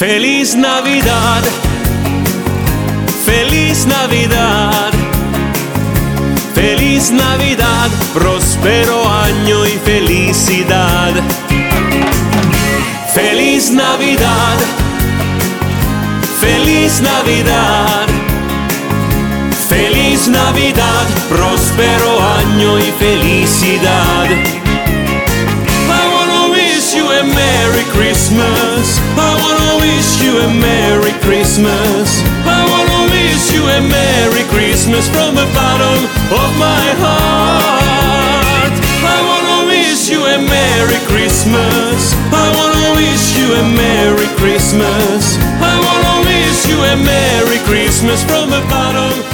Feliz Navidad, feliz Navidad, feliz Navidad, próspero año y felicidad. Feliz Navidad, feliz Navidad, feliz Navidad, próspero año y felicidad. I wanna wish you a Merry Christmas. I wanna wish you a Merry Christmas. I wanna wish you a Merry Christmas from the bottom of my heart. I wanna wish you a Merry Christmas. I wanna wish you a Merry Christmas. I wanna wish you a Merry Christmas from the bottom